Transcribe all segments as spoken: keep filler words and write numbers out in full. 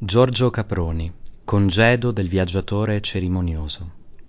Giorgio Caproni, congedo del viaggiatore cerimonioso.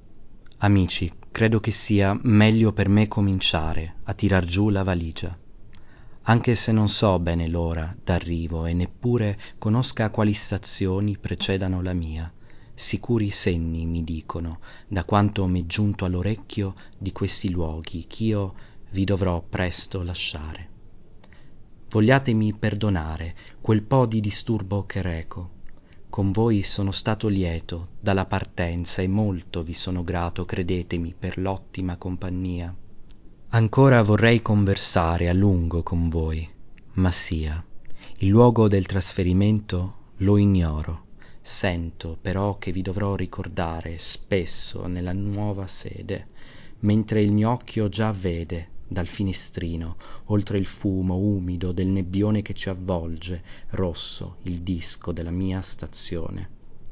Amici, credo che sia meglio per me cominciare a tirar giù la valigia, anche se non so bene l'ora d'arrivo e neppure conosca quali stazioni precedano la mia. Sicuri senni mi dicono, da quanto m'è giunto all'orecchio, di questi luoghi ch'io vi dovrò presto lasciare. Vogliatemi perdonare quel po' di disturbo che reco. Con voi sono stato lieto dalla partenza e molto vi sono grato, credetemi, per l'ottima compagnia. Ancora vorrei conversare a lungo con voi, ma sia, il luogo del trasferimento lo ignoro. Sento però che vi dovrò ricordare spesso nella nuova sede, mentre il mio occhio già vede dal finestrino, oltre il fumo umido del nebbione che ci avvolge, rosso il disco della mia stazione.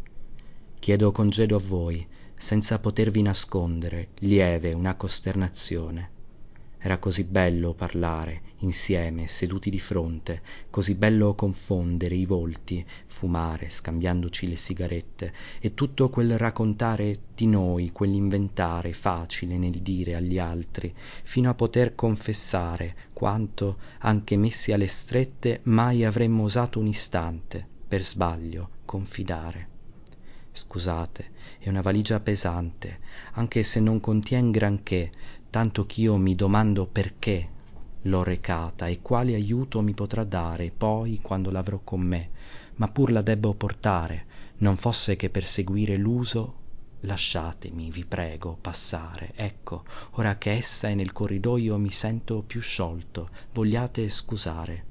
Chiedo congedo a voi, senza potervi nascondere, lieve una costernazione. Era così bello parlare, insieme, seduti di fronte, così bello confondere i volti, fumare, scambiandoci le sigarette, e tutto quel raccontare di noi, quell'inventare facile nel dire agli altri, fino a poter confessare quanto, anche messi alle strette, mai avremmo osato un istante, per sbaglio, confidare. Scusate, è una valigia pesante, anche se non contien granché, tanto ch'io mi domando perché l'ho recata e quale aiuto mi potrà dare poi quando l'avrò con me, ma pur la debbo portare, non fosse che per seguire l'uso. Lasciatemi, vi prego, passare, ecco, ora che essa è nel corridoio mi sento più sciolto, vogliate scusare.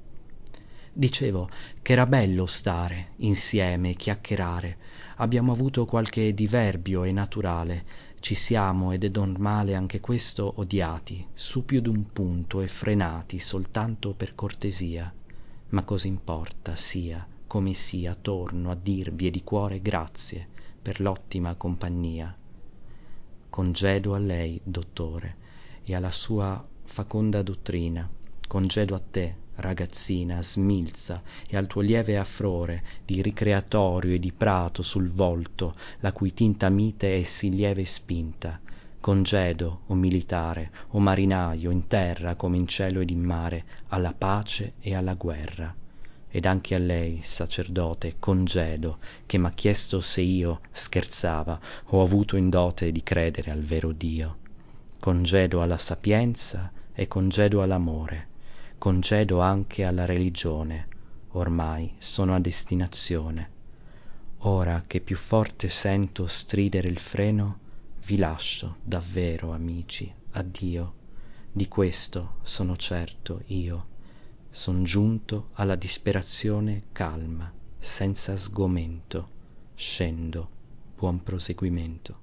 Dicevo che era bello stare insieme, chiacchierare, abbiamo avuto qualche diverbio e naturale, ci siamo, ed è normale anche questo, odiati, su più d'un punto e frenati soltanto per cortesia. Ma cosa importa, sia come sia, torno a dirvi e di cuore grazie per l'ottima compagnia. Congedo a lei, dottore, e alla sua faconda dottrina, congedo a te, ragazzina, smilza, e al tuo lieve affrore di ricreatorio e di prato sul volto, la cui tinta mite è sì lieve spinta. Congedo, o militare, o marinaio, in terra come in cielo ed in mare, alla pace e alla guerra. Ed anche a lei, sacerdote, congedo, che m'ha chiesto se io, scherzava, ho avuto in dote di credere al vero Dio. Congedo alla sapienza e congedo all'amore, congedo anche alla religione, ormai sono a destinazione. Ora che più forte sento stridere il freno, vi lascio, davvero, amici, addio. Di questo sono certo io. Son giunto alla disperazione calma, senza sgomento. Scendo, buon proseguimento.